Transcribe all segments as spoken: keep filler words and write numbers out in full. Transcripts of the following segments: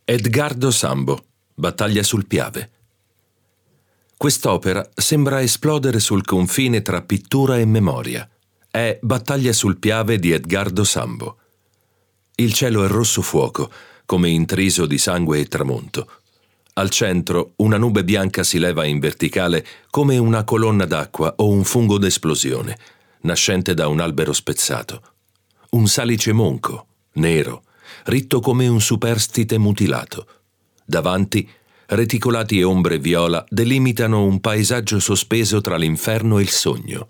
Edgardo Sambo, Battaglia sul Piave. Quest'opera sembra esplodere sul confine tra pittura e memoria. È Battaglia sul Piave di Edgardo Sambo. Il cielo è rosso fuoco, come intriso di sangue e tramonto. Al centro una nube bianca si leva in verticale come una colonna d'acqua o un fungo d'esplosione, nascente da un albero spezzato. Un salice monco, nero, ritto come un superstite mutilato. Davanti, reticolati e ombre viola delimitano un paesaggio sospeso tra l'inferno e il sogno.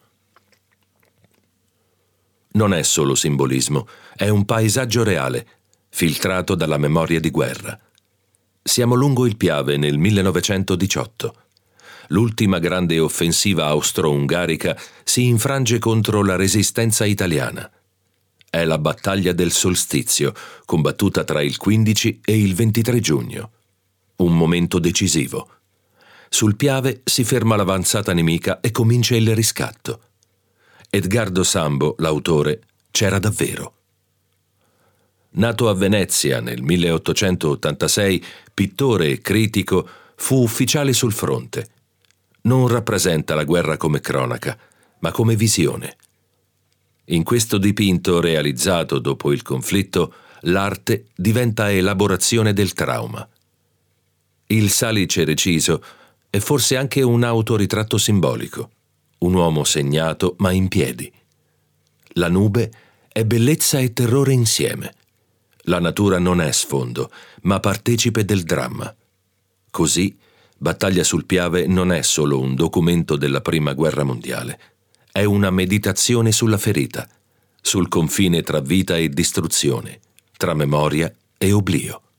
Non è solo simbolismo, è un paesaggio reale, filtrato dalla memoria di guerra. Siamo lungo il Piave nel millenovecentodiciotto. L'ultima grande offensiva austro-ungarica si infrange contro la resistenza italiana. È la battaglia del solstizio, combattuta tra il quindici e il ventitré giugno. Un momento decisivo. Sul Piave si ferma l'avanzata nemica e comincia il riscatto. Edgardo Sambo, l'autore, c'era davvero. Nato a Venezia nel milleottocentottantasei, pittore e critico, fu ufficiale sul fronte. Non rappresenta la guerra come cronaca, ma come visione. In questo dipinto realizzato dopo il conflitto, l'arte diventa elaborazione del trauma. Il salice reciso è forse anche un autoritratto simbolico, un uomo segnato ma in piedi. La nube è bellezza e terrore insieme. La natura non è sfondo, ma partecipe del dramma. Così, Battaglia sul Piave non è solo un documento della Prima Guerra Mondiale. È una meditazione sulla ferita, sul confine tra vita e distruzione, tra memoria e oblio.